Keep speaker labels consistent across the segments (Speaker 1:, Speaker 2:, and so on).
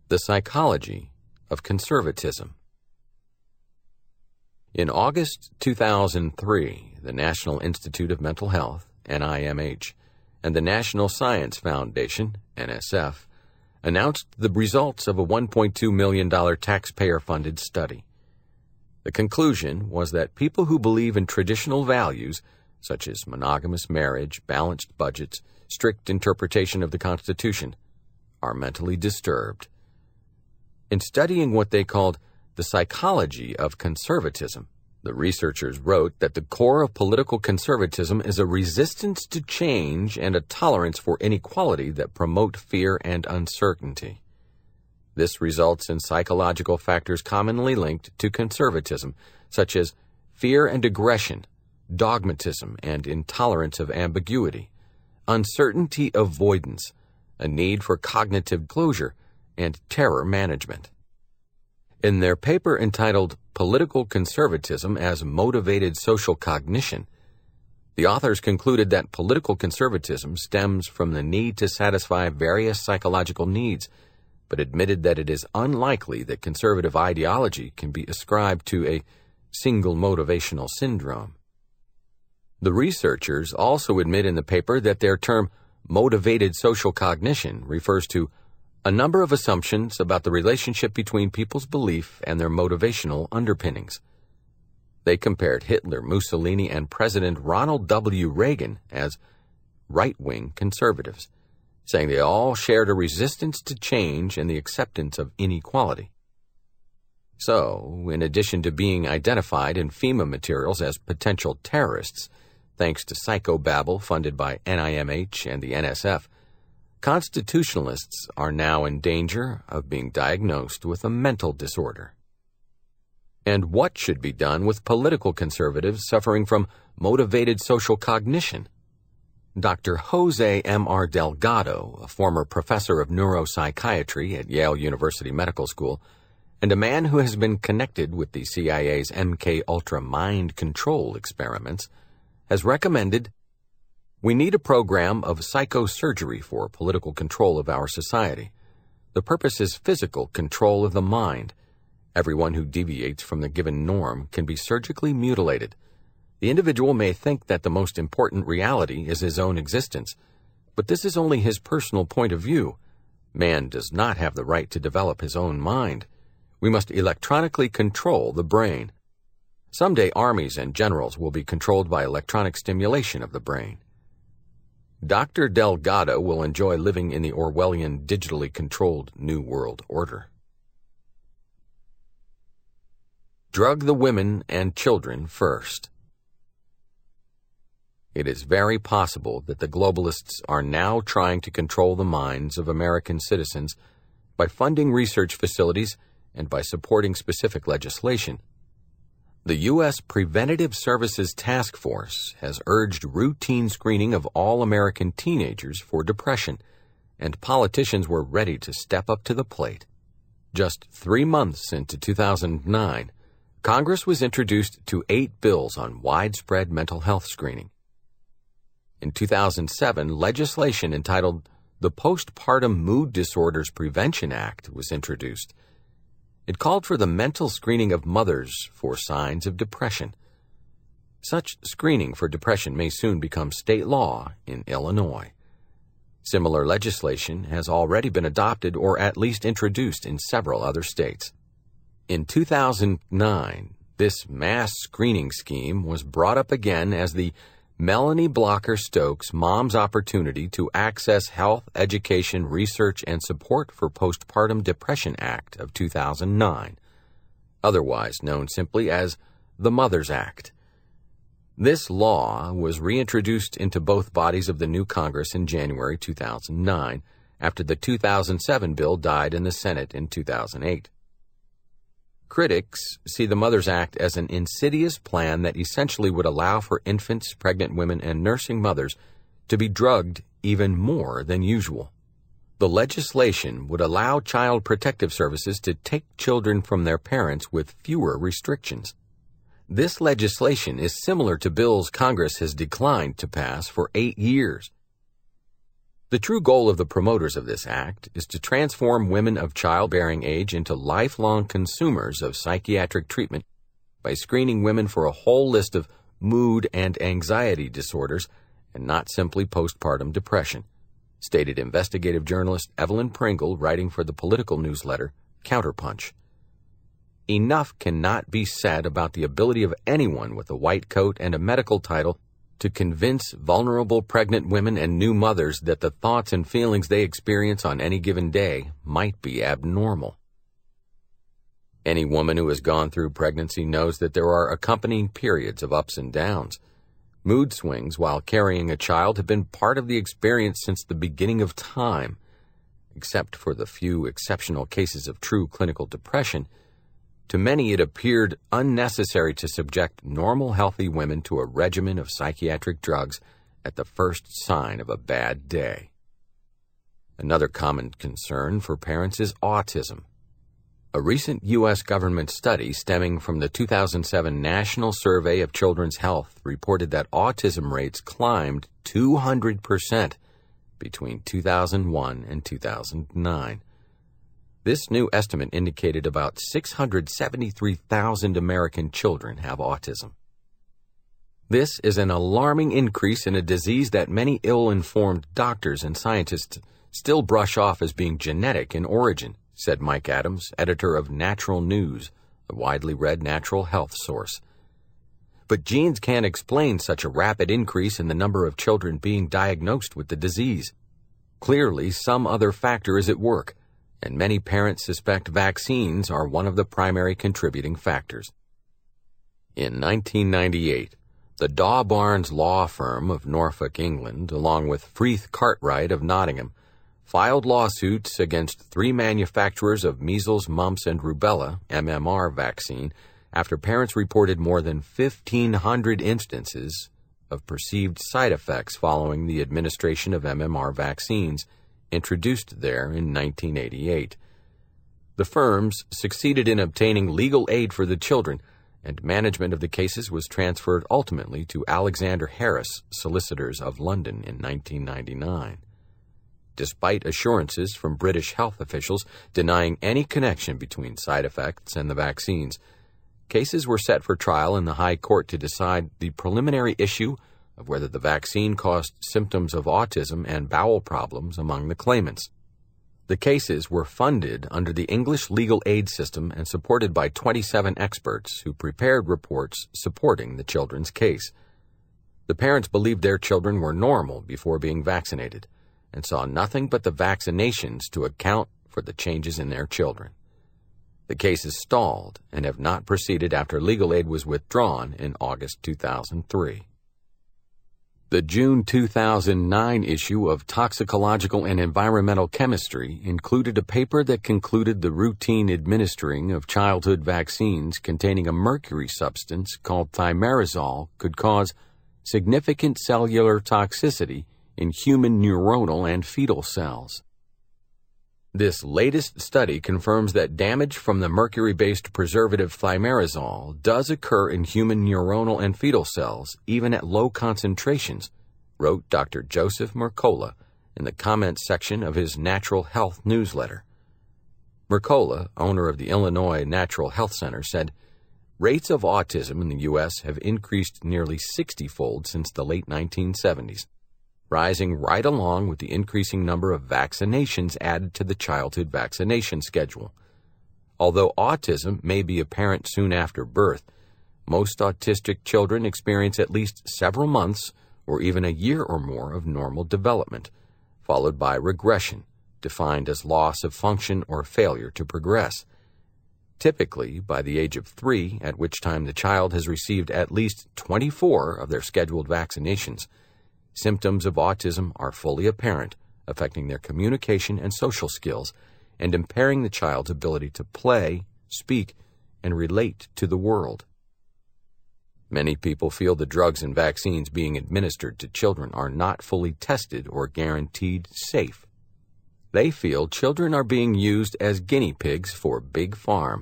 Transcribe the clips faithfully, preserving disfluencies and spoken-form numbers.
Speaker 1: The Psychology of Conservatism. In August two thousand three, the National Institute of Mental Health, N I M H, and the National Science Foundation, N S F, announced the results of a one point two million dollars taxpayer-funded study. The conclusion was that people who believe in traditional values, such as monogamous marriage, balanced budgets, strict interpretation of the Constitution, are mentally disturbed. In studying what they called the psychology of conservatism, the researchers wrote that the core of political conservatism is a resistance to change and a tolerance for inequality that promote fear and uncertainty. This results in psychological factors commonly linked to conservatism, such as fear and aggression, dogmatism and intolerance of ambiguity, uncertainty avoidance, a need for cognitive closure, and terror management. In their paper entitled Political Conservatism as Motivated Social Cognition, the authors concluded that political conservatism stems from the need to satisfy various psychological needs, but admitted that it is unlikely that conservative ideology can be ascribed to a single motivational syndrome. The researchers also admit in the paper that their term motivated social cognition refers to a number of assumptions about the relationship between people's belief and their motivational underpinnings. They compared Hitler, Mussolini, and President Ronald W. Reagan as right-wing conservatives, saying they all shared a resistance to change and the acceptance of inequality. So, in addition to being identified in FEMA materials as potential terrorists, thanks to psychobabble funded by N I M H and the N S F, constitutionalists are now in danger of being diagnosed with a mental disorder. And what should be done with political conservatives suffering from motivated social cognition? Doctor Jose M R Delgado, a former professor of neuropsychiatry at Yale University Medical School, and a man who has been connected with the C I A's M K Ultra mind control experiments, has recommended, we need a program of psychosurgery for political control of our society. The purpose is physical control of the mind. Everyone who deviates from the given norm can be surgically mutilated. The individual may think that the most important reality is his own existence, but this is only his personal point of view. Man does not have the right to develop his own mind. We must electronically control the brain. Someday armies and generals will be controlled by electronic stimulation of the brain. Doctor Delgado will enjoy living in the Orwellian digitally controlled New World Order. Drug the women and children first. It is very possible that the globalists are now trying to control the minds of American citizens by funding research facilities and by supporting specific legislation. The U S Preventative Services Task Force has urged routine screening of all American teenagers for depression, and politicians were ready to step up to the plate. Just three months into two thousand nine, Congress was introduced to eight bills on widespread mental health screening. In two thousand seven, legislation entitled the Postpartum Mood Disorders Prevention Act was introduced. It called for the mental screening of mothers for signs of depression. Such screening for depression may soon become state law in Illinois. Similar legislation has already been adopted or at least introduced in several other states. In two thousand nine, this mass screening scheme was brought up again as the Melanie Blocker Stokes Mom's Opportunity to Access Health, Education, Research, and Support for Postpartum Depression Act of two thousand nine, otherwise known simply as the Mothers Act. This law was reintroduced into both bodies of the new Congress in January two thousand nine, after the two thousand seven bill died in the Senate in two thousand eight. Critics see the Mothers Act as an insidious plan that essentially would allow for infants, pregnant women, and nursing mothers to be drugged even more than usual. The legislation would allow Child Protective Services to take children from their parents with fewer restrictions. This legislation is similar to bills Congress has declined to pass for eight years. The true goal of the promoters of this act is to transform women of childbearing age into lifelong consumers of psychiatric treatment by screening women for a whole list of mood and anxiety disorders and not simply postpartum depression, stated investigative journalist Evelyn Pringle, writing for the political newsletter Counterpunch. Enough cannot be said about the ability of anyone with a white coat and a medical title to convince vulnerable pregnant women and new mothers that the thoughts and feelings they experience on any given day might be abnormal. Any woman who has gone through pregnancy knows that there are accompanying periods of ups and downs. Mood swings while carrying a child have been part of the experience since the beginning of time. Except for the few exceptional cases of true clinical depression, to many it appeared unnecessary to subject normal healthy women to a regimen of psychiatric drugs at the first sign of a bad day. Another common concern for parents is autism. A recent U S government study stemming from the two thousand seven National Survey of Children's Health reported that autism rates climbed two hundred percent between two thousand one and two thousand nine. This new estimate indicated about six hundred seventy-three thousand American children have autism. This is an alarming increase in a disease that many ill-informed doctors and scientists still brush off as being genetic in origin, said Mike Adams, editor of Natural News, a widely read natural health source. But genes can't explain such a rapid increase in the number of children being diagnosed with the disease. Clearly, some other factor is at work, and many parents suspect vaccines are one of the primary contributing factors. In nineteen ninety-eight, the Daw Barnes law firm of Norfolk, England, along with Freeth Cartwright of Nottingham, filed lawsuits against three manufacturers of measles, mumps, and rubella M M R vaccine after parents reported more than fifteen hundred instances of perceived side effects following the administration of M M R vaccines introduced there in nineteen eighty-eight. The firms succeeded in obtaining legal aid for the children, and management of the cases was transferred ultimately to Alexander Harris, solicitors of London, in nineteen ninety-nine. Despite assurances from British health officials denying any connection between side effects and the vaccines, cases were set for trial in the High Court to decide the preliminary issue of whether the vaccine caused symptoms of autism and bowel problems among the claimants. The cases were funded under the English legal aid system and supported by twenty-seven experts who prepared reports supporting the children's case. The parents believed their children were normal before being vaccinated and saw nothing but the vaccinations to account for the changes in their children. The cases stalled and have not proceeded after legal aid was withdrawn in August two thousand three. The June two thousand nine issue of Toxicological and Environmental Chemistry included a paper that concluded the routine administering of childhood vaccines containing a mercury substance called thimerosal could cause significant cellular toxicity in human neuronal and fetal cells. This latest study confirms that damage from the mercury-based preservative thimerosal does occur in human neuronal and fetal cells, even at low concentrations, wrote Doctor Joseph Mercola in the comments section of his Natural Health newsletter. Mercola, owner of the Illinois Natural Health Center, said, "Rates of autism in the U S have increased nearly sixty-fold since the late nineteen seventies. Rising right along with the increasing number of vaccinations added to the childhood vaccination schedule. Although autism may be apparent soon after birth, most autistic children experience at least several months or even a year or more of normal development, followed by regression, defined as loss of function or failure to progress. Typically, by the age of three, at which time the child has received at least twenty-four of their scheduled vaccinations, symptoms of autism are fully apparent, affecting their communication and social skills and impairing the child's ability to play, speak, and relate to the world." Many people feel the drugs and vaccines being administered to children are not fully tested or guaranteed safe. They feel children are being used as guinea pigs for Big Pharma.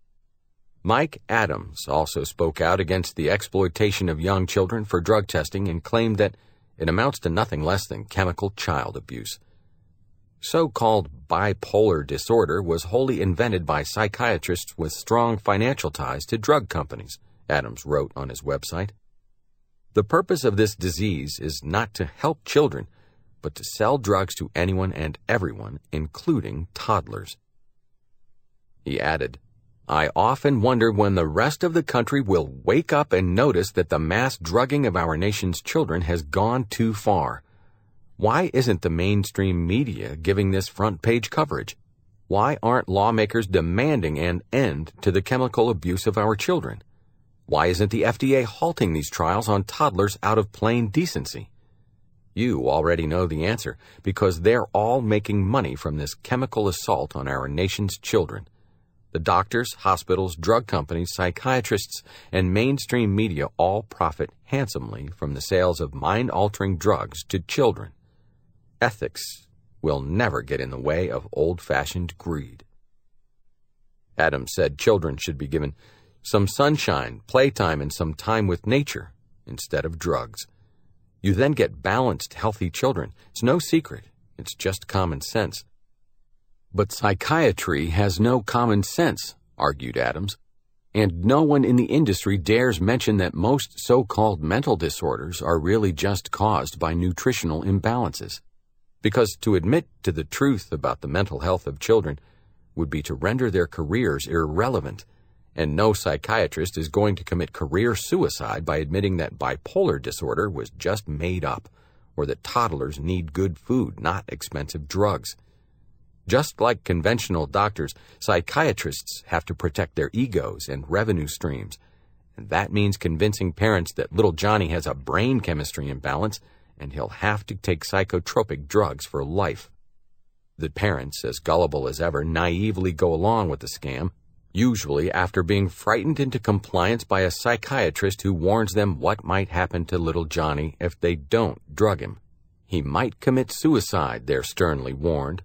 Speaker 1: Mike Adams also spoke out against the exploitation of young children for drug testing and claimed that it amounts to nothing less than chemical child abuse. So-called bipolar disorder was wholly invented by psychiatrists with strong financial ties to drug companies, Adams wrote on his website. The purpose of this disease is not to help children, but to sell drugs to anyone and everyone, including toddlers. He added, I often wonder when the rest of the country will wake up and notice that the mass drugging of our nation's children has gone too far. Why isn't the mainstream media giving this front-page coverage? Why aren't lawmakers demanding an end to the chemical abuse of our children? Why isn't the F D A halting these trials on toddlers out of plain decency? You already know the answer, because they're all making money from this chemical assault on our nation's children. The doctors, hospitals, drug companies, psychiatrists, and mainstream media all profit handsomely from the sales of mind-altering drugs to children. Ethics will never get in the way of old-fashioned greed. Adams said children should be given some sunshine, playtime, and some time with nature instead of drugs. You then get balanced, healthy children. It's no secret. It's just common sense. But psychiatry has no common sense, argued Adams, and no one in the industry dares mention that most so-called mental disorders are really just caused by nutritional imbalances. Because to admit to the truth about the mental health of children would be to render their careers irrelevant, and no psychiatrist is going to commit career suicide by admitting that bipolar disorder was just made up, or that toddlers need good food, not expensive drugs. Just like conventional doctors, psychiatrists have to protect their egos and revenue streams, and that means convincing parents that little Johnny has a brain chemistry imbalance and he'll have to take psychotropic drugs for life. The parents, as gullible as ever, naively go along with the scam, usually after being frightened into compliance by a psychiatrist who warns them what might happen to little Johnny if they don't drug him. He might commit suicide, they're sternly warned.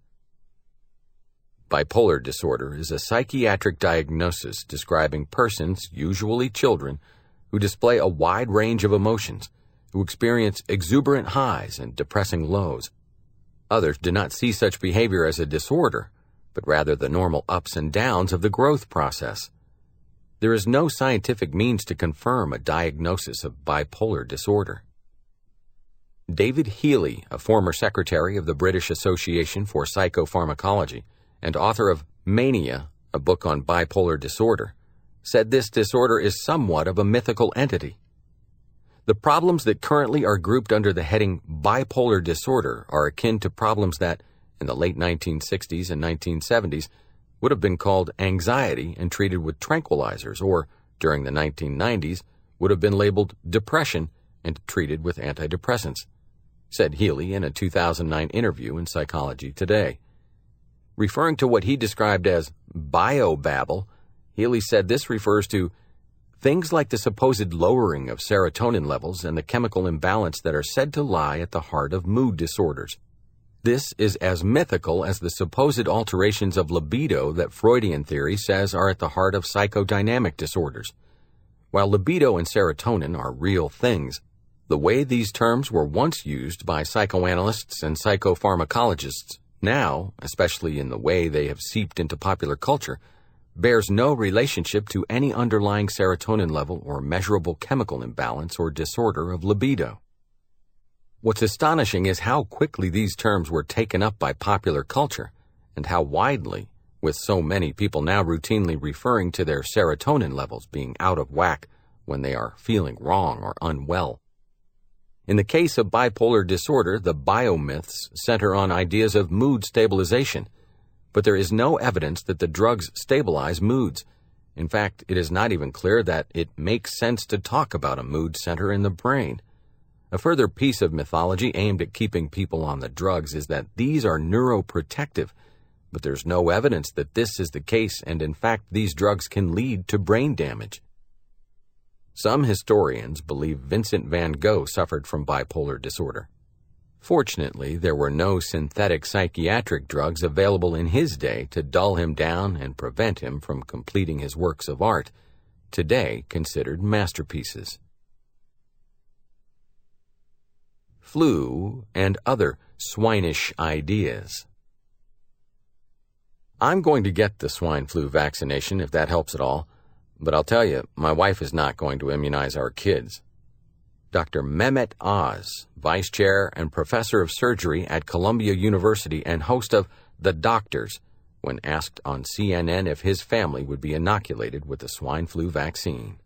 Speaker 1: Bipolar disorder is a psychiatric diagnosis describing persons, usually children, who display a wide range of emotions, who experience exuberant highs and depressing lows. Others do not see such behavior as a disorder, but rather the normal ups and downs of the growth process. There is no scientific means to confirm a diagnosis of bipolar disorder. David Healy, a former secretary of the British Association for Psychopharmacology and author of Mania, a book on bipolar disorder, said this disorder is somewhat of a mythical entity. The problems that currently are grouped under the heading bipolar disorder are akin to problems that, in the late nineteen sixties and nineteen seventies, would have been called anxiety and treated with tranquilizers, or, during the nineteen nineties, would have been labeled depression and treated with antidepressants, said Healy in a two thousand nine interview in Psychology Today. Referring to what he described as biobabble, Healy said this refers to things like the supposed lowering of serotonin levels and the chemical imbalance that are said to lie at the heart of mood disorders. This is as mythical as the supposed alterations of libido that Freudian theory says are at the heart of psychodynamic disorders. While libido and serotonin are real things, the way these terms were once used by psychoanalysts and psychopharmacologists, now, especially in the way they have seeped into popular culture, bears no relationship to any underlying serotonin level or measurable chemical imbalance or disorder of libido. What's astonishing is how quickly these terms were taken up by popular culture, and how widely, with so many people now routinely referring to their serotonin levels being out of whack when they are feeling wrong or unwell. In the case of bipolar disorder, the biomyths center on ideas of mood stabilization, but there is no evidence that the drugs stabilize moods. In fact, it is not even clear that it makes sense to talk about a mood center in the brain. A further piece of mythology aimed at keeping people on the drugs is that these are neuroprotective, but there's no evidence that this is the case, and in fact these drugs can lead to brain damage. Some historians believe Vincent van Gogh suffered from bipolar disorder. Fortunately, there were no synthetic psychiatric drugs available in his day to dull him down and prevent him from completing his works of art, today considered masterpieces. flu, and other swinish ideas. I'm going to get the swine flu vaccination if that helps at all, but I'll tell you, my wife is not going to immunize our kids. Doctor Mehmet Oz, Vice Chair and Professor of Surgery at Columbia University and host of The Doctors, when asked on C N N if his family would be inoculated with the swine flu vaccine.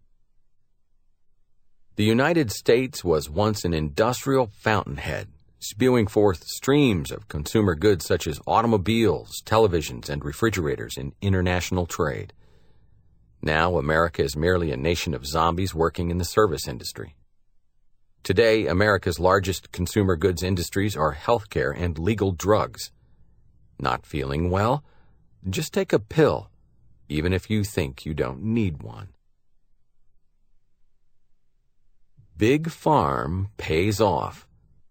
Speaker 1: The United States was once an industrial fountainhead, spewing forth streams of consumer goods such as automobiles, televisions, and refrigerators in international trade. Now, America is merely a nation of zombies working in the service industry. Today, America's largest consumer goods industries are healthcare and legal drugs. Not feeling well? Just take a pill, even if you think you don't need one. Big Pharm pays off.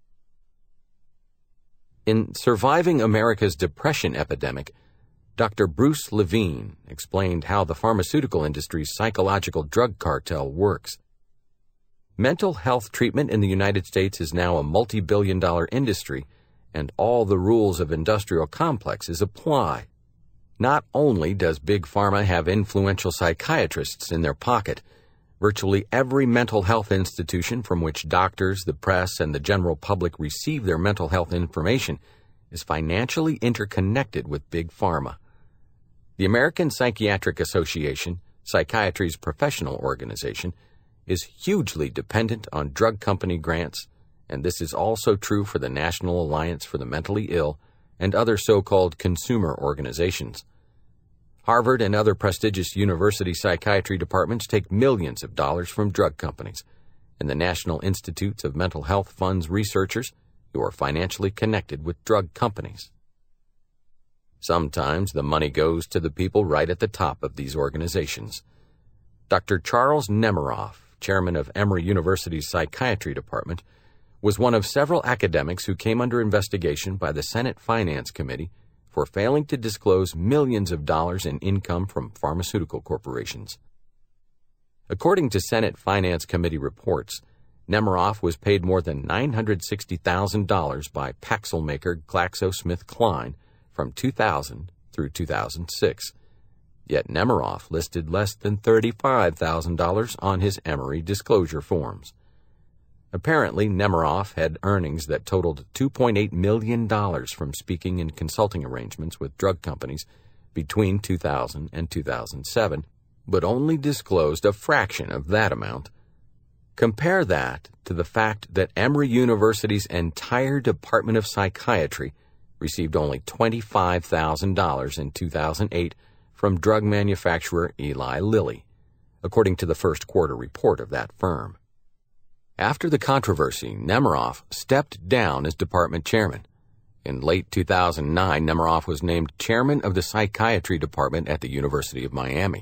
Speaker 1: In Surviving America's Depression Epidemic, Doctor Bruce Levine explained how the pharmaceutical industry's psychological drug cartel works. Mental health treatment in the United States is now a multi-billion dollar industry, and all the rules of industrial complexes apply. Not only does Big Pharma have influential psychiatrists in their pocket, virtually every mental health institution from which doctors, the press, and the general public receive their mental health information is financially interconnected with Big Pharma. The American Psychiatric Association, psychiatry's professional organization, is hugely dependent on drug company grants, and this is also true for the National Alliance for the Mentally Ill and other so-called consumer organizations. Harvard and other prestigious university psychiatry departments take millions of dollars from drug companies, and the National Institutes of Mental Health funds researchers who are financially connected with drug companies. Sometimes the money goes to the people right at the top of these organizations. Doctor Charles Nemiroff, chairman of Emory University's psychiatry department, was one of several academics who came under investigation by the Senate Finance Committee for failing to disclose millions of dollars in income from pharmaceutical corporations. According to Senate Finance Committee reports, Nemiroff was paid more than nine hundred sixty thousand dollars by Paxil maker GlaxoSmithKline from two thousand through two thousand six. Yet Nemiroff listed less than thirty-five thousand dollars on his Emory disclosure forms. Apparently, Nemiroff had earnings that totaled two point eight million dollars from speaking and consulting arrangements with drug companies between two thousand and two thousand seven, but only disclosed a fraction of that amount. Compare that to the fact that Emory University's entire Department of Psychiatry received only twenty-five thousand dollars in two thousand eight from drug manufacturer Eli Lilly, according to the first quarter report of that firm. After the controversy, Nemiroff stepped down as department chairman. In late two thousand nine, Nemiroff was named chairman of the psychiatry department at the University of Miami.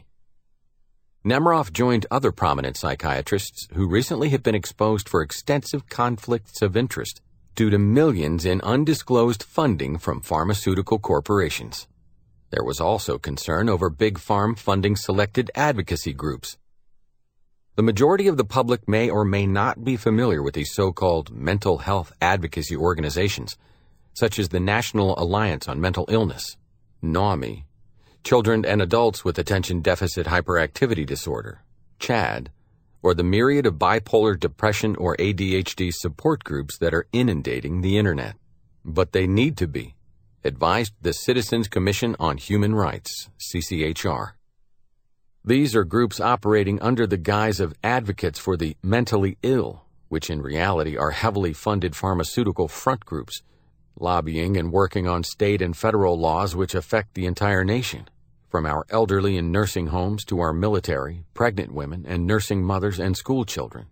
Speaker 1: Nemiroff joined other prominent psychiatrists who recently have been exposed for extensive conflicts of interest due to millions in undisclosed funding from pharmaceutical corporations. There was also concern over Big Pharm funding selected advocacy groups. The majority of the public may or may not be familiar with these so-called mental health advocacy organizations, such as the National Alliance on Mental Illness, NAMI, Children and Adults with Attention Deficit Hyperactivity Disorder, CHADD, or the myriad of bipolar depression or A D H D support groups that are inundating the Internet. But they need to be, advised the Citizens Commission on Human Rights, C C H R. These are groups operating under the guise of advocates for the mentally ill, which in reality are heavily funded pharmaceutical front groups, lobbying and working on state and federal laws which affect the entire nation, from our elderly in nursing homes to our military, pregnant women, and nursing mothers and school children.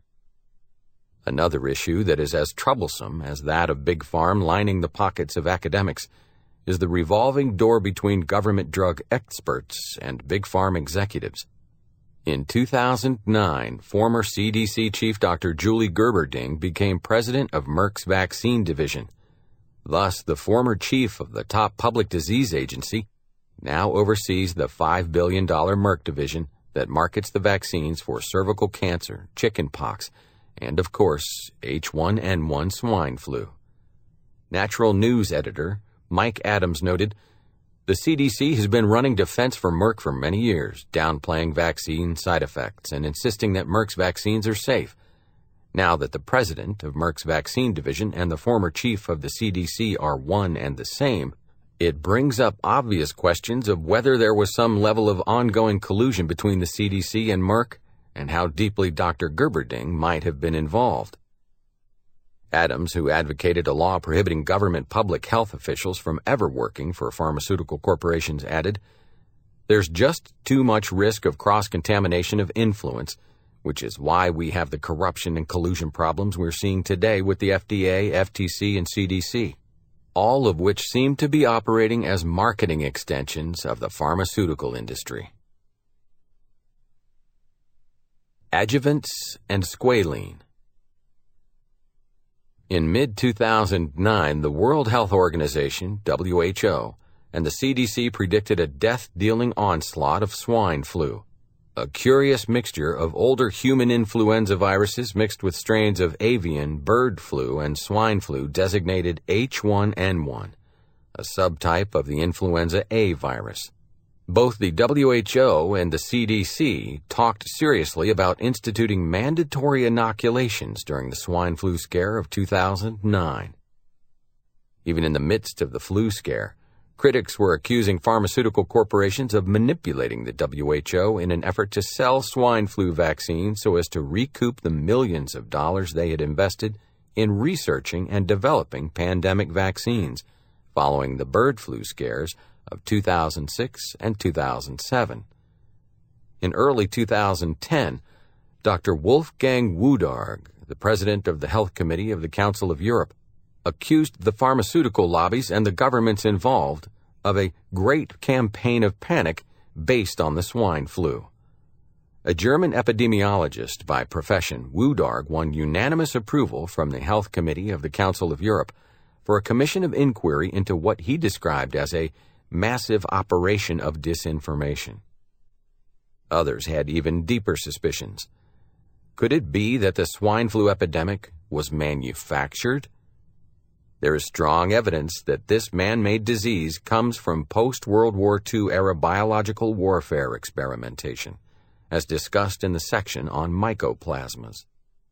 Speaker 1: Another issue that is as troublesome as that of Big Pharm lining the pockets of academics is the revolving door between government drug experts and Big Pharm executives. In two thousand nine, former C D C Chief Doctor Julie Gerberding became president of Merck's vaccine division. Thus, the former chief of the top public disease agency now oversees the five billion dollars Merck division that markets the vaccines for cervical cancer, chickenpox, and, of course, H one N one swine flu. Natural News editor Mike Adams noted, "The C D C has been running defense for Merck for many years, downplaying vaccine side effects and insisting that Merck's vaccines are safe. Now that the president of Merck's vaccine division and the former chief of the C D C are one and the same, it brings up obvious questions of whether there was some level of ongoing collusion between the C D C and Merck and how deeply Doctor Gerberding might have been involved." Adams, who advocated a law prohibiting government public health officials from ever working for pharmaceutical corporations, added, "There's just too much risk of cross-contamination of influence, which is why we have the corruption and collusion problems we're seeing today with the F D A, F T C, and C D C, all of which seem to be operating as marketing extensions of the pharmaceutical industry." Adjuvants and squalene. In mid two thousand nine, the World Health Organization, W H O, and the C D C predicted a death-dealing onslaught of swine flu, a curious mixture of older human influenza viruses mixed with strains of avian, bird flu, and swine flu designated H one N one, a subtype of the influenza A virus. Both the W H O and the C D C talked seriously about instituting mandatory inoculations during the swine flu scare of two thousand nine. Even in the midst of the flu scare, critics were accusing pharmaceutical corporations of manipulating the W H O in an effort to sell swine flu vaccines so as to recoup the millions of dollars they had invested in researching and developing pandemic vaccines following the bird flu scares of two thousand six and two thousand seven. In early two thousand ten, Doctor Wolfgang Wodarg, the president of the Health Committee of the Council of Europe, accused the pharmaceutical lobbies and the governments involved of a great campaign of panic based on the swine flu. A German epidemiologist by profession, Wodarg won unanimous approval from the Health Committee of the Council of Europe for a commission of inquiry into what he described as a massive operation of disinformation. Others had even deeper suspicions. Could it be that the swine flu epidemic was manufactured? There is strong evidence that this man-made disease comes from post-World War Two era biological warfare experimentation, as discussed in the section on mycoplasmas.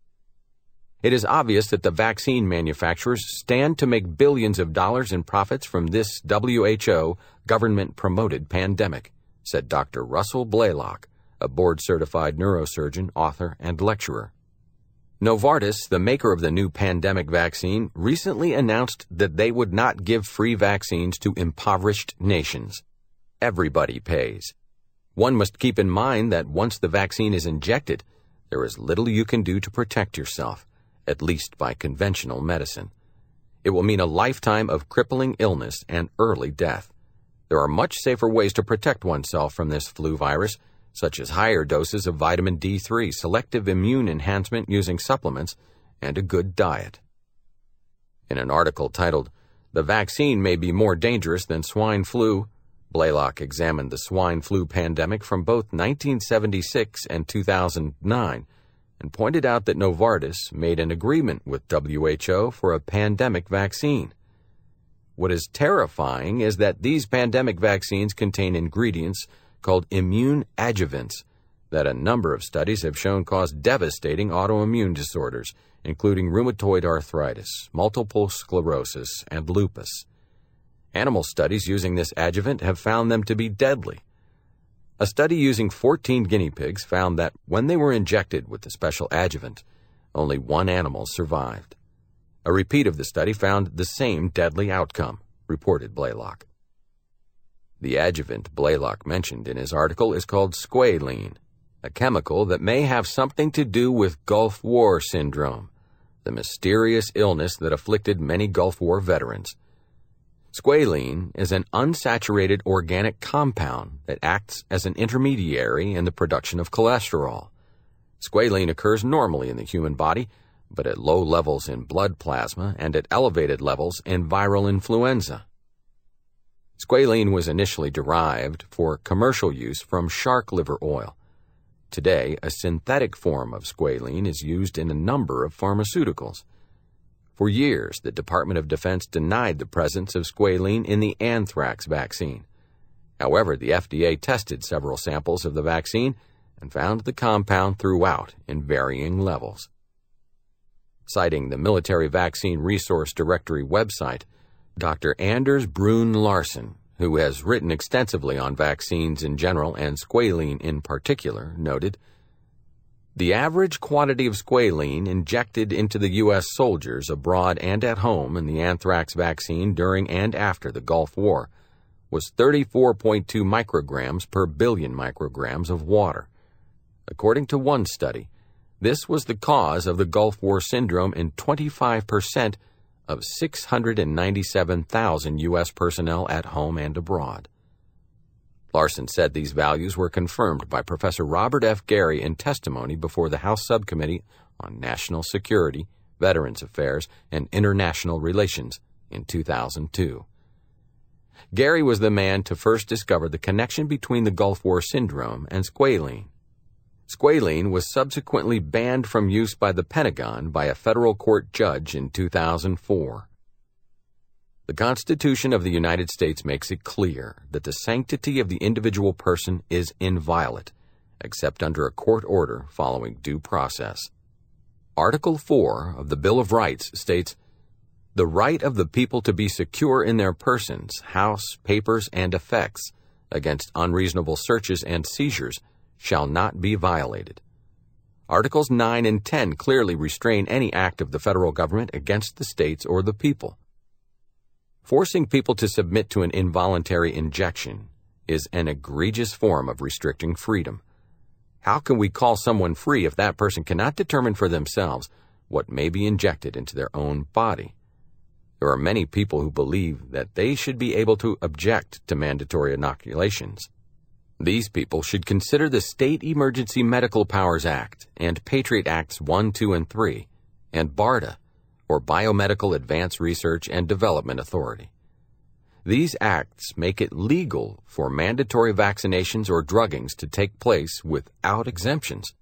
Speaker 1: It is obvious that the vaccine manufacturers stand to make billions of dollars in profits from this W H O government-promoted pandemic, said Doctor Russell Blaylock, a board-certified neurosurgeon, author, and lecturer. Novartis, the maker of the new pandemic vaccine, recently announced that they would not give free vaccines to impoverished nations. Everybody pays. One must keep in mind that once the vaccine is injected, there is little you can do to protect yourself, at least by conventional medicine. It will mean a lifetime of crippling illness and early death. There are much safer ways to protect oneself from this flu virus, such as higher doses of vitamin D three, selective immune enhancement using supplements, and a good diet. In an article titled, "The Vaccine May Be More Dangerous Than Swine Flu," Blaylock examined the swine flu pandemic from both nineteen seventy-six and two thousand nine, and pointed out that Novartis made an agreement with W H O for a pandemic vaccine. What is terrifying is that these pandemic vaccines contain ingredients called immune adjuvants that a number of studies have shown cause devastating autoimmune disorders, including rheumatoid arthritis, multiple sclerosis, and lupus. Animal studies using this adjuvant have found them to be deadly. A study using fourteen guinea pigs found that when they were injected with the special adjuvant, only one animal survived. A repeat of the study found the same deadly outcome, reported Blaylock. The adjuvant Blaylock mentioned in his article is called squalene, a chemical that may have something to do with Gulf War syndrome, the mysterious illness that afflicted many Gulf War veterans. Squalene is an unsaturated organic compound that acts as an intermediary in the production of cholesterol. Squalene occurs normally in the human body, but at low levels in blood plasma and at elevated levels in viral influenza. Squalene was initially derived for commercial use from shark liver oil. Today, a synthetic form of squalene is used in a number of pharmaceuticals. For years, the Department of Defense denied the presence of squalene in the anthrax vaccine. However, the F D A tested several samples of the vaccine and found the compound throughout in varying levels. Citing the Military Vaccine Resource Directory website, Doctor Anders Brun Larsen, who has written extensively on vaccines in general and squalene in particular, noted, "The average quantity of squalene injected into the U S soldiers abroad and at home in the anthrax vaccine during and after the Gulf War was thirty-four point two micrograms per billion micrograms of water. According to one study, this was the cause of the Gulf War syndrome in twenty-five percent of six hundred ninety-seven thousand U S personnel at home and abroad." Larsen said these values were confirmed by Professor Robert F. Gary in testimony before the House Subcommittee on National Security, Veterans Affairs, and International Relations in two thousand two. Gary was the man to first discover the connection between the Gulf War syndrome and squalene. Squalene was subsequently banned from use by the Pentagon by a federal court judge in two thousand four. The Constitution of the United States makes it clear that the sanctity of the individual person is inviolate, except under a court order following due process. Article four of the Bill of Rights states, "The right of the people to be secure in their persons, house, papers, and effects against unreasonable searches and seizures shall not be violated." Articles nine and ten clearly restrain any act of the federal government against the states or the people. Forcing people to submit to an involuntary injection is an egregious form of restricting freedom. How can we call someone free if that person cannot determine for themselves what may be injected into their own body? There are many people who believe that they should be able to object to mandatory inoculations. These people should consider the State Emergency Medical Powers Act and Patriot Acts one, two, and three, and BARDA, or Biomedical Advanced Research and Development Authority. These acts make it legal for mandatory vaccinations or druggings to take place without exemptions.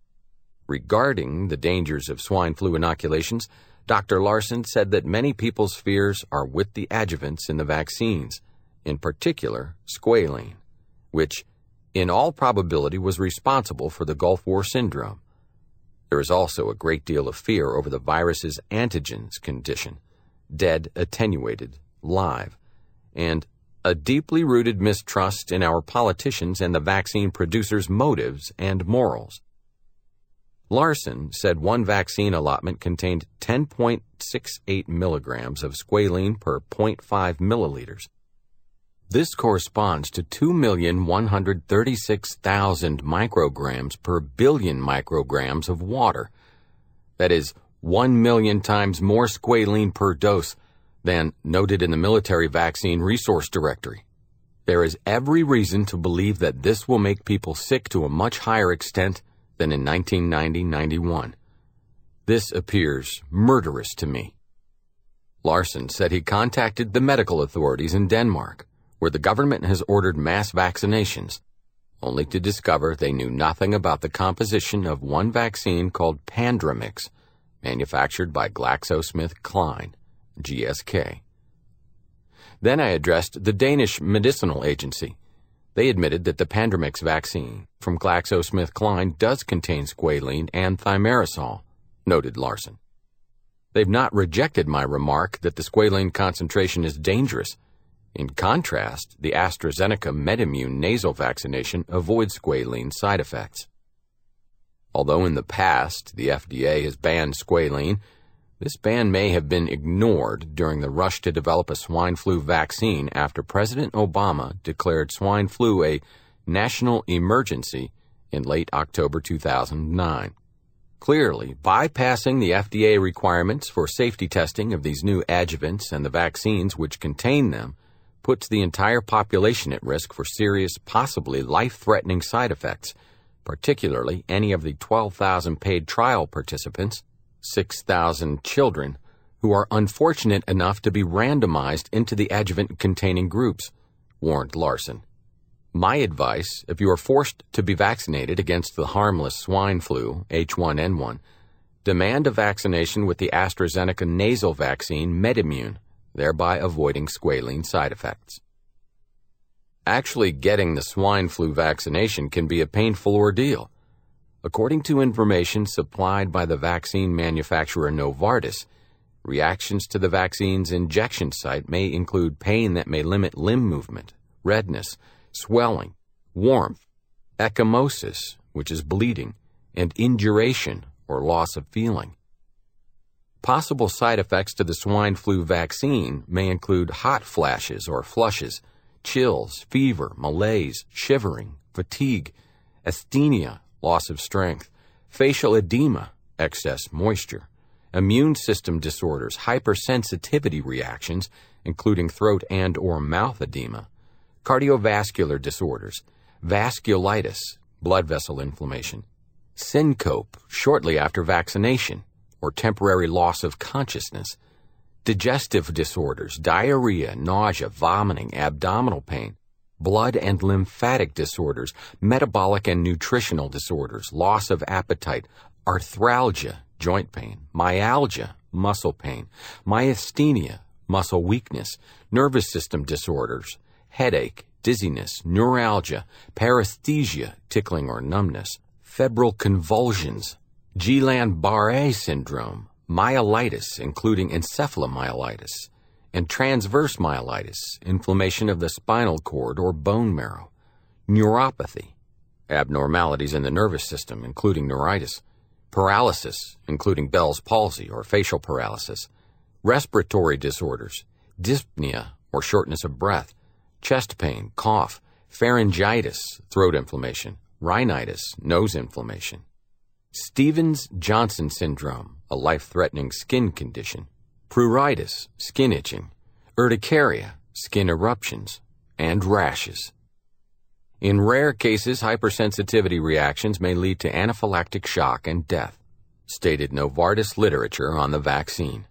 Speaker 1: Regarding the dangers of swine flu inoculations, Doctor Larsen said that many people's fears are with the adjuvants in the vaccines, in particular squalene, which in all probability was responsible for the Gulf War syndrome. There is also a great deal of fear over the virus's antigens condition, dead, attenuated, live, and a deeply rooted mistrust in our politicians and the vaccine producers' motives and morals. Larsen said one vaccine allotment contained ten point six eight milligrams of squalene per zero point five milliliters. This corresponds to two million one hundred thirty-six thousand micrograms per billion micrograms of water. That is one million times more squalene per dose than noted in the Military Vaccine Resource Directory. There is every reason to believe that this will make people sick to a much higher extent than in nineteen ninety to ninety-one. This appears murderous to me. Larsen said he contacted the medical authorities in Denmark, where the government has ordered mass vaccinations, only to discover they knew nothing about the composition of one vaccine called Pandemrix, manufactured by GlaxoSmithKline, G S K. Then I addressed the Danish Medicinal Agency. They admitted that the Pandemrix vaccine from GlaxoSmithKline does contain squalene and thimerosal, noted Larsen. They've not rejected my remark that the squalene concentration is dangerous. In contrast, the AstraZeneca MedImmune nasal vaccination avoids squalene side effects. Although in the past the F D A has banned squalene, this ban may have been ignored during the rush to develop a swine flu vaccine after President Obama declared swine flu a national emergency in late October two thousand nine. Clearly, bypassing the F D A requirements for safety testing of these new adjuvants and the vaccines which contain them puts the entire population at risk for serious, possibly life-threatening side effects, particularly any of the twelve thousand paid trial participants, six thousand children, who are unfortunate enough to be randomized into the adjuvant-containing groups, warned Larsen. My advice, if you are forced to be vaccinated against the harmless swine flu, H one N one, demand a vaccination with the AstraZeneca nasal vaccine MedImmune, thereby avoiding squalene side effects. Actually getting the swine flu vaccination can be a painful ordeal. According to information supplied by the vaccine manufacturer Novartis, reactions to the vaccine's injection site may include pain that may limit limb movement, redness, swelling, warmth, ecchymosis, which is bleeding, and induration, or loss of feeling. Possible side effects to the swine flu vaccine may include hot flashes or flushes, chills, fever, malaise, shivering, fatigue, asthenia, loss of strength, facial edema, excess moisture, immune system disorders, hypersensitivity reactions, including throat and or mouth edema, cardiovascular disorders, vasculitis, blood vessel inflammation, syncope shortly after vaccination, or temporary loss of consciousness, digestive disorders, diarrhea, nausea, vomiting, abdominal pain, blood and lymphatic disorders, metabolic and nutritional disorders, loss of appetite, arthralgia, joint pain, myalgia, muscle pain, myasthenia, muscle weakness, nervous system disorders, headache, dizziness, neuralgia, paresthesia, tickling or numbness, febrile convulsions, Guillain-Barré syndrome, myelitis, including encephalomyelitis, and transverse myelitis, inflammation of the spinal cord or bone marrow, neuropathy, abnormalities in the nervous system, including neuritis, paralysis, including Bell's palsy or facial paralysis, respiratory disorders, dyspnea or shortness of breath, chest pain, cough, pharyngitis, throat inflammation, rhinitis, nose inflammation, Stevens-Johnson syndrome, a life-threatening skin condition, pruritus, skin itching, urticaria, skin eruptions, and rashes. In rare cases, hypersensitivity reactions may lead to anaphylactic shock and death, stated Novartis literature on the vaccine.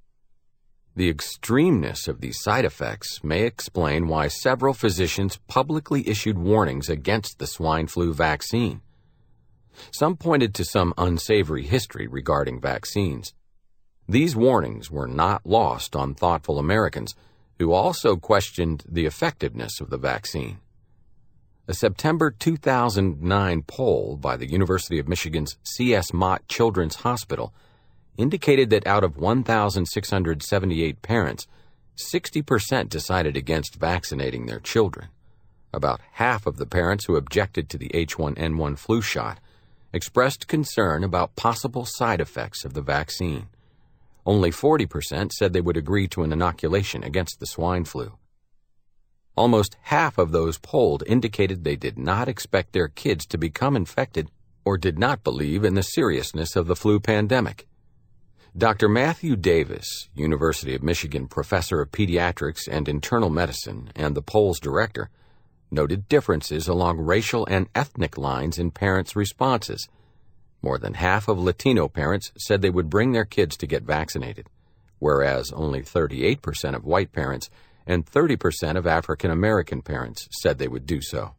Speaker 1: The extremeness of these side effects may explain why several physicians publicly issued warnings against the swine flu vaccine. Some pointed to some unsavory history regarding vaccines. These warnings were not lost on thoughtful Americans who also questioned the effectiveness of the vaccine. A September two thousand nine poll by the University of Michigan's C S Mott Children's Hospital indicated that out of one thousand six hundred seventy-eight parents, sixty percent decided against vaccinating their children. About half of the parents who objected to the H one N one flu shot expressed concern about possible side effects of the vaccine. Only forty percent said they would agree to an inoculation against the swine flu. Almost half of those polled indicated they did not expect their kids to become infected or did not believe in the seriousness of the flu pandemic. Doctor Matthew Davis, University of Michigan professor of pediatrics and internal medicine and the poll's director, noted differences along racial and ethnic lines in parents' responses. More than half of Latino parents said they would bring their kids to get vaccinated, whereas only thirty-eight percent of white parents and thirty percent of African American parents said they would do so.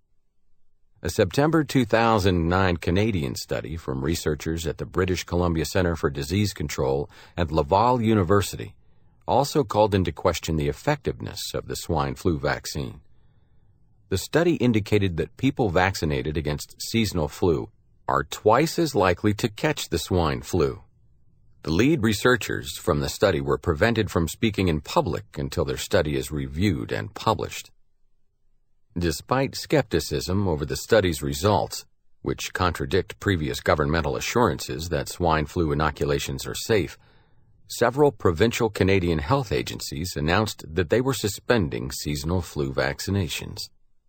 Speaker 1: A September two thousand nine Canadian study from researchers at the British Columbia Centre for Disease Control and Laval University also called into question the effectiveness of the swine flu vaccine. The study indicated that people vaccinated against seasonal flu are twice as likely to catch the swine flu. The lead researchers from the study were prevented from speaking in public until their study is reviewed and published. Despite skepticism over the study's results, which contradict previous governmental assurances that swine flu inoculations are safe, several provincial Canadian health agencies announced that they were suspending seasonal flu vaccinations.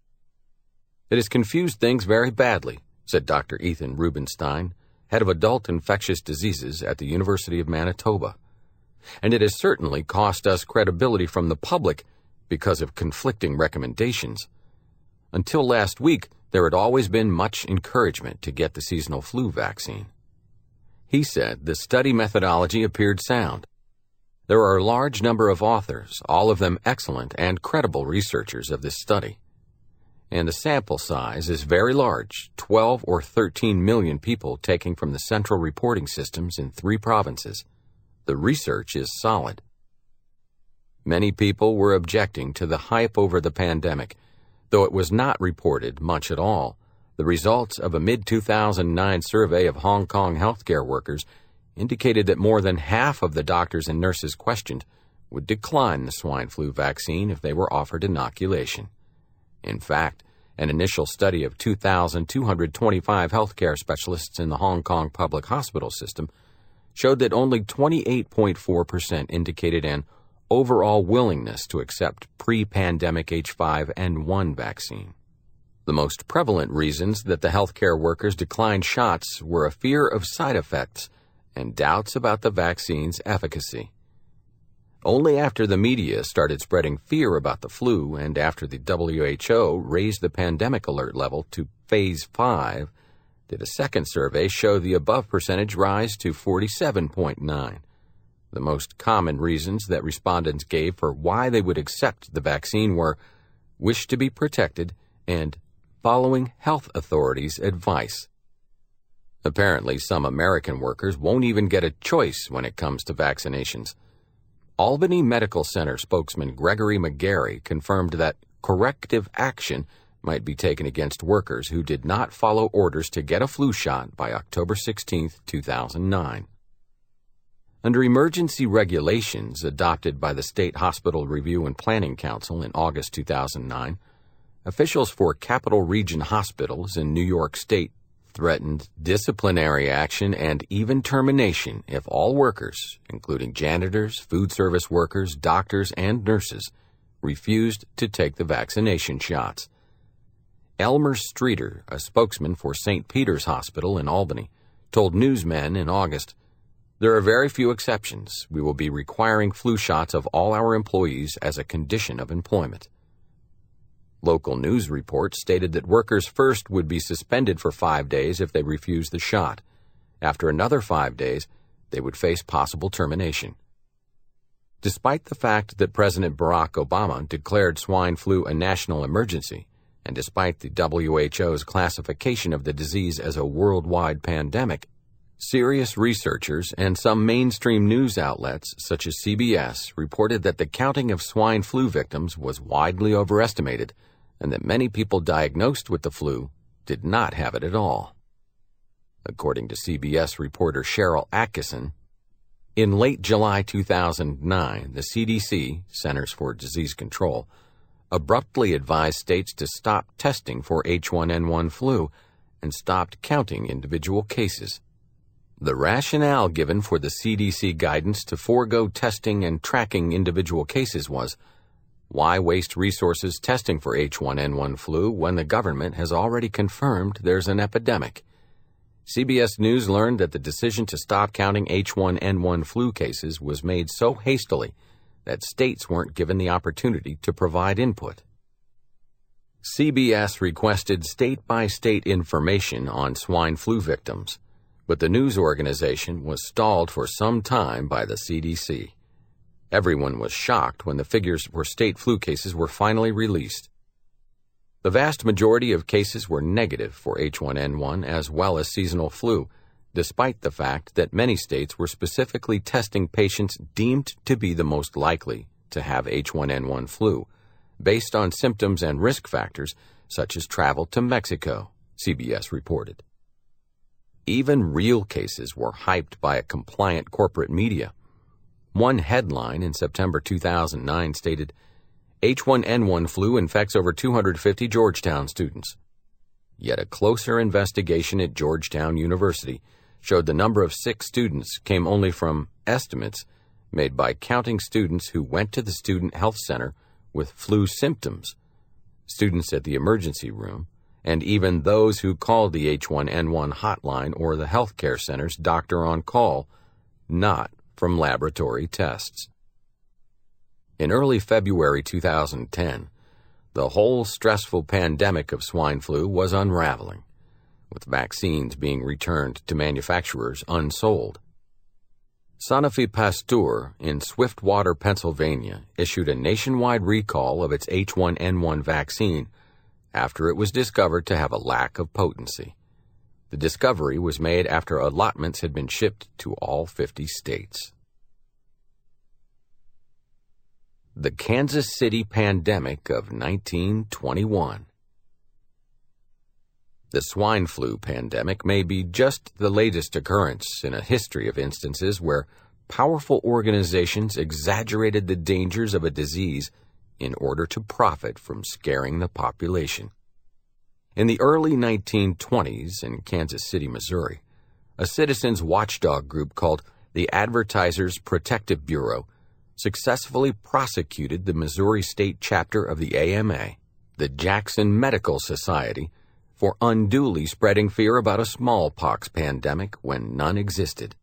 Speaker 1: It has confused things very badly, said Doctor Ethan Rubenstein, head of adult infectious diseases at the University of Manitoba. And it has certainly cost us credibility from the public because of conflicting recommendations. Until last week, there had always been much encouragement to get the seasonal flu vaccine. He said the study methodology appeared sound. There are a large number of authors, all of them excellent and credible researchers of this study. and the sample size is very large, twelve or thirteen million people taking from the central reporting systems in three provinces. The research is solid. Many people were objecting to the hype over the pandemic, though it was not reported much at all. The results of a mid two thousand nine survey of Hong Kong healthcare workers indicated that more than half of the doctors and nurses questioned would decline the swine flu vaccine if they were offered inoculation. In fact, an initial study of two thousand two hundred twenty-five healthcare specialists in the Hong Kong public hospital system showed that only twenty-eight point four percent indicated an overall willingness to accept pre-pandemic H five N one vaccine. The most prevalent reasons that the healthcare workers declined shots were a fear of side effects and doubts about the vaccine's efficacy. Only after the media started spreading fear about the flu and after the W H O raised the pandemic alert level to phase five did a second survey show the above percentage rise to forty-seven point nine. The most common reasons that respondents gave for why they would accept the vaccine were wish to be protected and following health authorities' advice. Apparently, some American workers won't even get a choice when it comes to vaccinations. Albany Medical Center spokesman Gregory McGarry confirmed that corrective action might be taken against workers who did not follow orders to get a flu shot by October sixteenth, two thousand nine. Under emergency regulations adopted by the State Hospital Review and Planning Council in August two thousand nine, officials for Capital Region hospitals in New York State threatened disciplinary action and even termination if all workers, including janitors, food service workers, doctors, and nurses, refused to take the vaccination shots. Elmer Streeter, a spokesman for Saint Peter's Hospital in Albany, told newsmen in August, "There are very few exceptions. We will be requiring flu shots of all our employees as a condition of employment." Local news reports stated that workers first would be suspended for five days if they refused the shot. After another five days, they would face possible termination. Despite the fact that President Barack Obama declared swine flu a national emergency, and despite the W H O's classification of the disease as a worldwide pandemic, serious researchers and some mainstream news outlets, such as C B S, reported that the counting of swine flu victims was widely overestimated, and that many people diagnosed with the flu did not have it at all. According to C B S reporter Cheryl Atkinson, in late July two thousand nine, the C D C, Centers for Disease Control, abruptly advised states to stop testing for H one N one flu and stopped counting individual cases. The rationale given for the C D C guidance to forego testing and tracking individual cases was, why waste resources testing for H one N one flu when the government has already confirmed there's an epidemic? C B S News learned that the decision to stop counting H one N one flu cases was made so hastily that states weren't given the opportunity to provide input. C B S requested state-by-state information on swine flu victims, but the news organization was stalled for some time by the C D C. Everyone was shocked when the figures for state flu cases were finally released. The vast majority of cases were negative for H one N one as well as seasonal flu, despite the fact that many states were specifically testing patients deemed to be the most likely to have H one N one flu, based on symptoms and risk factors such as travel to Mexico, C B S reported. Even real cases were hyped by a compliant corporate media. One headline in September two thousand nine stated, H one N one flu infects over two hundred fifty Georgetown students. Yet a closer investigation at Georgetown University showed the number of sick students came only from estimates made by counting students who went to the student health center with flu symptoms, students at the emergency room, and even those who called the H one N one hotline or the healthcare center's doctor on call, not from laboratory tests. In early February two thousand ten, the whole stressful pandemic of swine flu was unraveling, with vaccines being returned to manufacturers unsold. Sanofi Pasteur in Swiftwater, Pennsylvania, issued a nationwide recall of its H one N one vaccine, after it was discovered to have a lack of potency. The discovery was made after allotments had been shipped to all fifty states. The Kansas City Pandemic of nineteen twenty-one. The swine flu pandemic may be just the latest occurrence in a history of instances where powerful organizations exaggerated the dangers of a disease in order to profit from scaring the population. In the early nineteen twenties in Kansas City, Missouri, a citizens' watchdog group called the Advertisers Protective Bureau successfully prosecuted the Missouri State Chapter of the A M A, the Jackson Medical Society, for unduly spreading fear about a smallpox pandemic when none existed.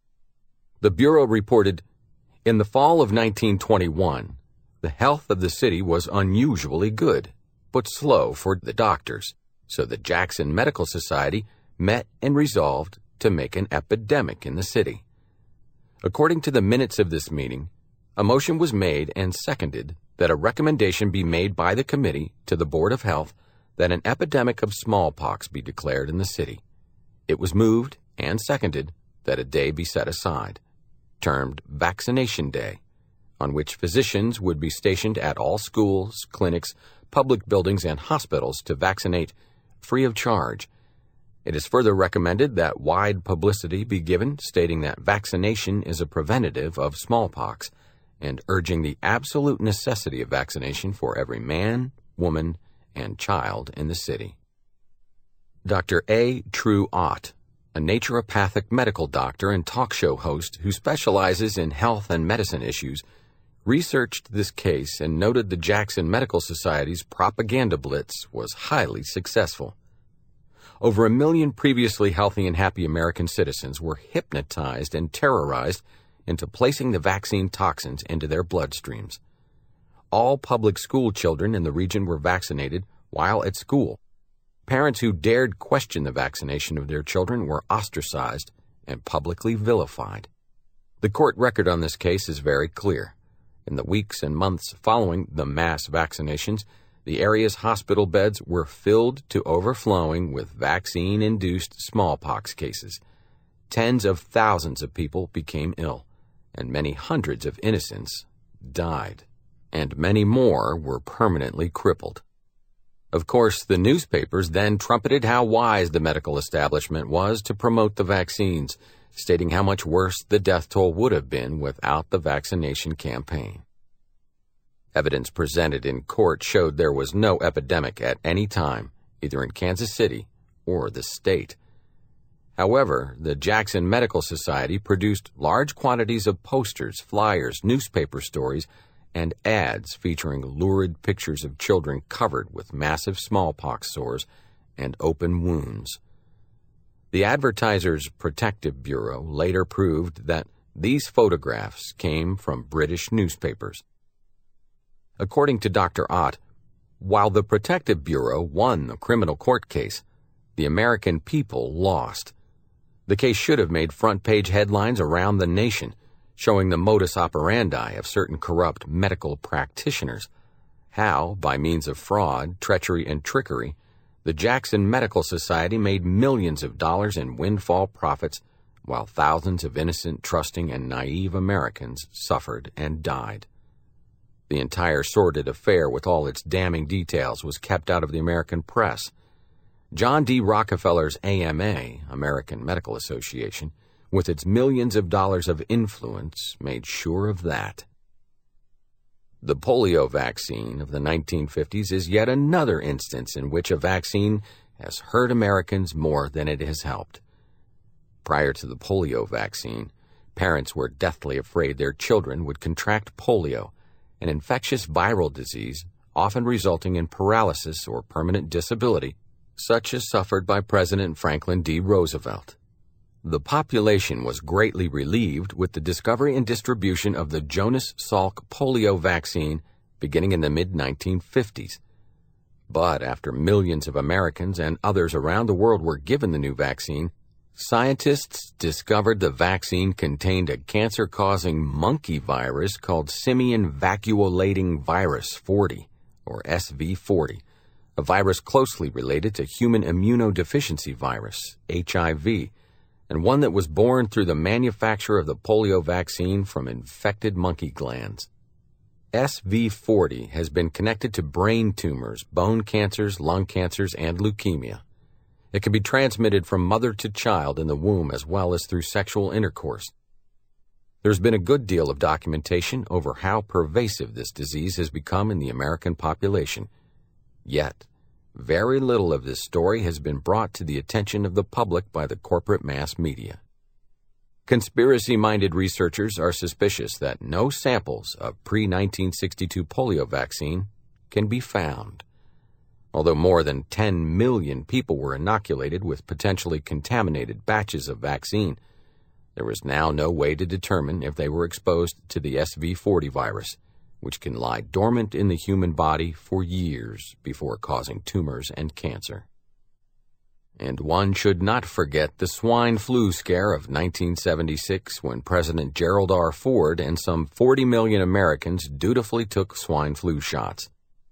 Speaker 1: The Bureau reported, in the fall of nineteen twenty-one, the health of the city was unusually good, but slow for the doctors, so the Jackson Medical Society met and resolved to make an epidemic in the city. According to the minutes of this meeting, a motion was made and seconded that a recommendation be made by the committee to the Board of Health that an epidemic of smallpox be declared in the city. It was moved and seconded that a day be set aside, termed Vaccination Day, on which physicians would be stationed at all schools, clinics, public buildings, and hospitals to vaccinate free of charge. It is further recommended that wide publicity be given stating that vaccination is a preventative of smallpox and urging the absolute necessity of vaccination for every man, woman, and child in the city. Doctor A. True Ott, a naturopathic medical doctor and talk show host who specializes in health and medicine issues, researched this case and noted the Jackson Medical Society's propaganda blitz was highly successful. Over a million previously healthy and happy American citizens were hypnotized and terrorized into placing the vaccine toxins into their bloodstreams. All public school children in the region were vaccinated while at school. Parents who dared question the vaccination of their children were ostracized and publicly vilified. The court record on this case is very clear. In the weeks and months following the mass vaccinations, the area's hospital beds were filled to overflowing with vaccine-induced smallpox cases. Tens of thousands of people became ill, and many hundreds of innocents died, and many more were permanently crippled. Of course, the newspapers then trumpeted how wise the medical establishment was to promote the vaccines, stating how much worse the death toll would have been without the vaccination campaign. Evidence presented in court showed there was no epidemic at any time, either in Kansas City or the state. However, the Jackson Medical Society produced large quantities of posters, flyers, newspaper stories, and ads featuring lurid pictures of children covered with massive smallpox sores and open wounds. The Advertisers Protective Bureau later proved that these photographs came from British newspapers. According to Doctor Ott, while the Protective Bureau won the criminal court case, the American people lost. The case should have made front-page headlines around the nation, showing the modus operandi of certain corrupt medical practitioners, how, by means of fraud, treachery, and trickery, the Jackson Medical Society made millions of dollars in windfall profits, while thousands of innocent, trusting, and naive Americans suffered and died. The entire sordid affair, with all its damning details, was kept out of the American press. John D. Rockefeller's A M A, American Medical Association, with its millions of dollars of influence, made sure of that. The polio vaccine of the nineteen fifties is yet another instance in which a vaccine has hurt Americans more than it has helped. Prior to the polio vaccine, parents were deathly afraid their children would contract polio, an infectious viral disease often resulting in paralysis or permanent disability, such as suffered by President Franklin D. Roosevelt. The population was greatly relieved with the discovery and distribution of the Jonas Salk polio vaccine beginning in the mid nineteen fifties. But after millions of Americans and others around the world were given the new vaccine, scientists discovered the vaccine contained a cancer-causing monkey virus called simian vacuolating virus forty, or S V forty, a virus closely related to human immunodeficiency virus, H I V, and one that was born through the manufacture of the polio vaccine from infected monkey glands. S V forty has been connected to brain tumors, bone cancers, lung cancers, and leukemia. It can be transmitted from mother to child in the womb as well as through sexual intercourse. There's been a good deal of documentation over how pervasive this disease has become in the American population. Yet, very little of this story has been brought to the attention of the public by the corporate mass media. Conspiracy-minded researchers are suspicious that no samples of pre nineteen sixty-two polio vaccine can be found. Although more than ten million people were inoculated with potentially contaminated batches of vaccine, there is now no way to determine if they were exposed to the S V forty virus, which can lie dormant in the human body for years before causing tumors and cancer. And one should not forget the swine flu scare of nineteen seventy-six, when President Gerald R. Ford and some forty million Americans dutifully took swine flu shots.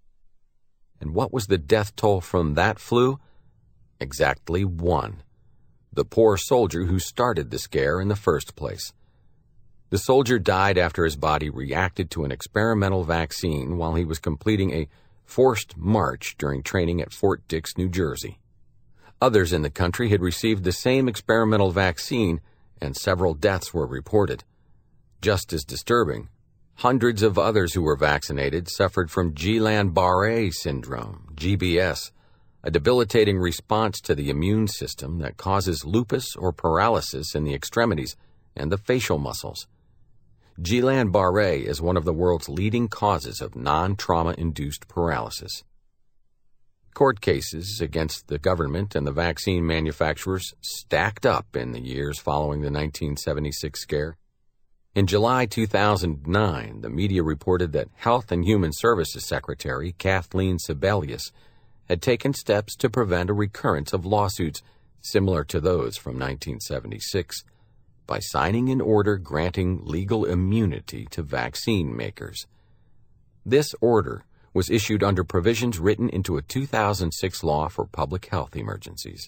Speaker 1: And what was the death toll from that flu? Exactly one. The poor soldier who started the scare in the first place. The soldier died after his body reacted to an experimental vaccine while he was completing a forced march during training at Fort Dix, New Jersey. Others in the country had received the same experimental vaccine, and several deaths were reported. Just as disturbing, hundreds of others who were vaccinated suffered from Guillain-Barré syndrome, G B S, a debilitating response to the immune system that causes lupus or paralysis in the extremities and the facial muscles. Guillain-Barré is one of the world's leading causes of non-trauma-induced paralysis. Court cases against the government and the vaccine manufacturers stacked up in the years following the nineteen seventy-six scare. In July two thousand nine, the media reported that Health and Human Services Secretary Kathleen Sebelius had taken steps to prevent a recurrence of lawsuits similar to those from nineteen seventy-six by signing an order granting legal immunity to vaccine makers. This order was issued under provisions written into a two thousand six law for public health emergencies.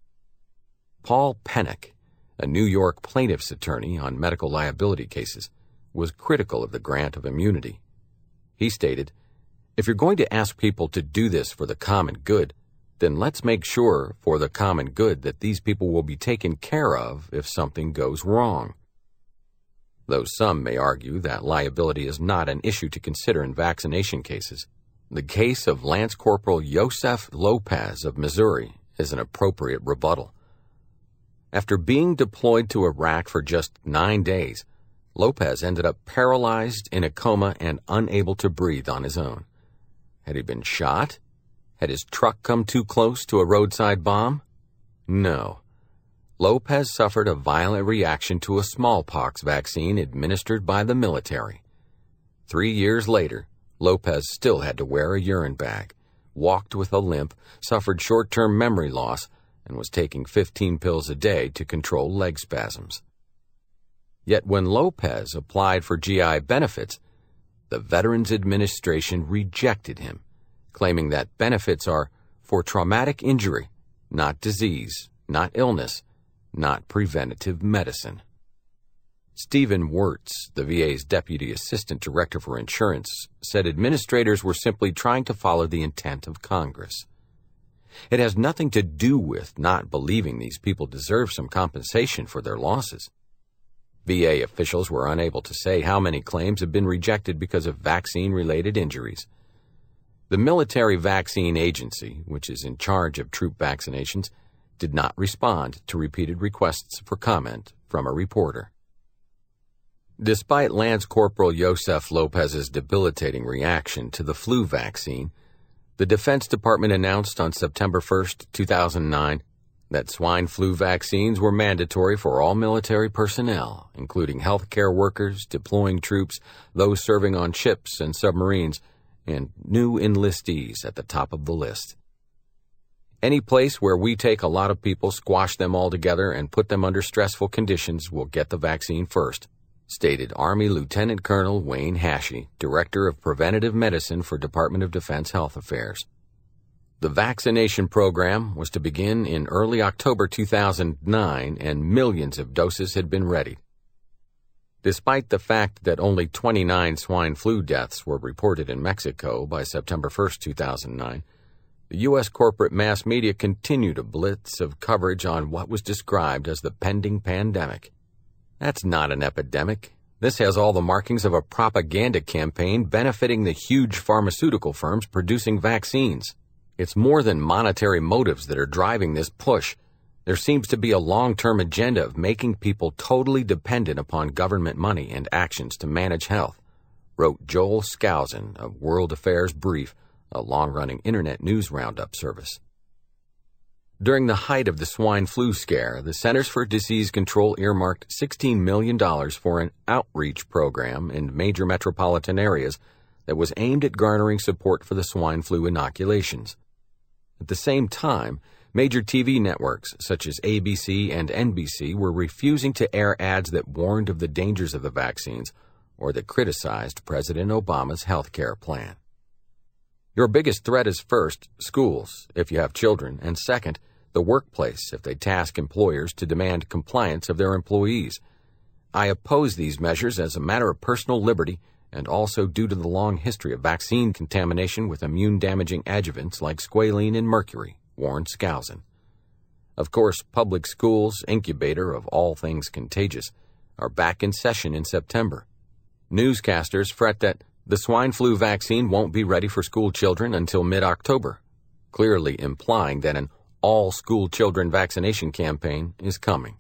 Speaker 1: Paul Pennock, a New York plaintiff's attorney on medical liability cases, was critical of the grant of immunity. He stated, "If you're going to ask people to do this for the common good, then let's make sure for the common good that these people will be taken care of if something goes wrong." Though some may argue that liability is not an issue to consider in vaccination cases, the case of Lance Corporal Yosef Lopez of Missouri is an appropriate rebuttal. After being deployed to Iraq for just nine days, Lopez ended up paralyzed, in a coma, and unable to breathe on his own. Had he been shot? Had his truck come too close to a roadside bomb? No. Lopez suffered a violent reaction to a smallpox vaccine administered by the military. Three years later, Lopez still had to wear a urine bag, walked with a limp, suffered short-term memory loss, and was taking fifteen pills a day to control leg spasms. Yet when Lopez applied for G I benefits, the Veterans Administration rejected him, claiming that benefits are for traumatic injury, not disease, not illness, not preventative medicine. Stephen Wirtz, the V A's Deputy Assistant Director for Insurance, said administrators were simply trying to follow the intent of Congress. It has nothing to do with not believing these people deserve some compensation for their losses. V A officials were unable to say how many claims have been rejected because of vaccine-related injuries. The Military Vaccine Agency, which is in charge of troop vaccinations, did not respond to repeated requests for comment from a reporter. Despite Lance Corporal Yosef Lopez's debilitating reaction to the flu vaccine, the Defense Department announced on September first, two thousand nine, that swine flu vaccines were mandatory for all military personnel, including healthcare workers, deploying troops, those serving on ships and submarines, and new enlistees at the top of the list. Any place where we take a lot of people, squash them all together, and put them under stressful conditions will get the vaccine first, stated Army Lieutenant Colonel Wayne Hashey, Director of Preventative Medicine for Department of Defense Health Affairs. The vaccination program was to begin in early October two thousand nine, and millions of doses had been readied. Despite the fact that only twenty-nine swine flu deaths were reported in Mexico by September first, two thousand nine, the U S corporate mass media continued a blitz of coverage on what was described as the pending pandemic. That's not an epidemic. This has all the markings of a propaganda campaign benefiting the huge pharmaceutical firms producing vaccines. It's more than monetary motives that are driving this push. There seems to be a long-term agenda of making people totally dependent upon government money and actions to manage health, wrote Joel Skousen of World Affairs Brief, a long-running internet news roundup service. During the height of the swine flu scare, the Centers for Disease Control earmarked sixteen million dollars for an outreach program in major metropolitan areas that was aimed at garnering support for the swine flu inoculations. At the same time, major T V networks such as A B C and N B C were refusing to air ads that warned of the dangers of the vaccines or that criticized President Obama's health care plan. Your biggest threat is first, schools, if you have children, and second, the workplace, if they task employers to demand compliance of their employees. I oppose these measures as a matter of personal liberty and also due to the long history of vaccine contamination with immune-damaging adjuvants like squalene and mercury, warned Skousen. Of course, public schools, incubator of all things contagious, are back in session in September. Newscasters fret that the swine flu vaccine won't be ready for school children until mid-October, clearly implying that an all-school children vaccination campaign is coming.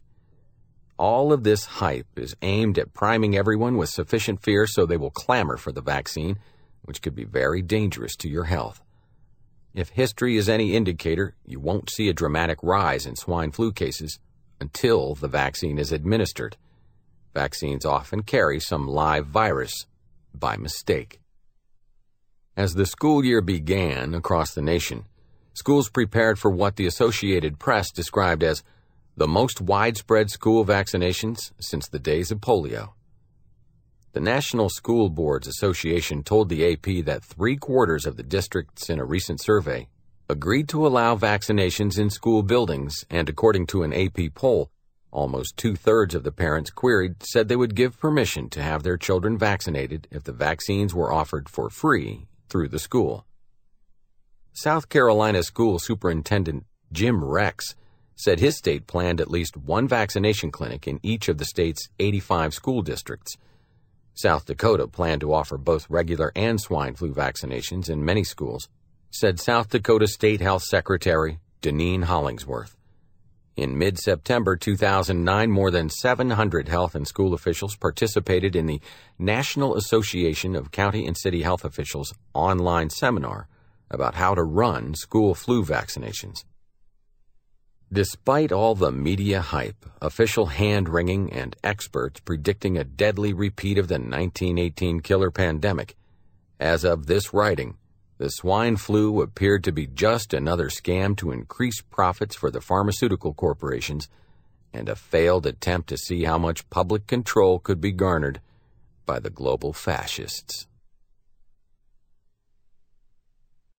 Speaker 1: All of this hype is aimed at priming everyone with sufficient fear so they will clamor for the vaccine, which could be very dangerous to your health. If history is any indicator, you won't see a dramatic rise in swine flu cases until the vaccine is administered. Vaccines often carry some live virus by mistake. As the school year began across the nation, schools prepared for what the Associated Press described as the most widespread school vaccinations since the days of polio. The National School Boards Association told the A P that three-quarters of the districts in a recent survey agreed to allow vaccinations in school buildings, and according to an A P poll, almost two-thirds of the parents queried said they would give permission to have their children vaccinated if the vaccines were offered for free through the school. South Carolina School Superintendent Jim Rex said his state planned at least one vaccination clinic in each of the state's eighty-five school districts. South Dakota planned to offer both regular and swine flu vaccinations in many schools, said South Dakota State Health Secretary Deneen Hollingsworth. In mid-September two thousand nine, more than seven hundred health and school officials participated in the National Association of County and City Health Officials online seminar about how to run school flu vaccinations. Despite all the media hype, official hand-wringing, and experts predicting a deadly repeat of the nineteen eighteen killer pandemic, as of this writing, the swine flu appeared to be just another scam to increase profits for the pharmaceutical corporations and a failed attempt to see how much public control could be garnered by the global fascists.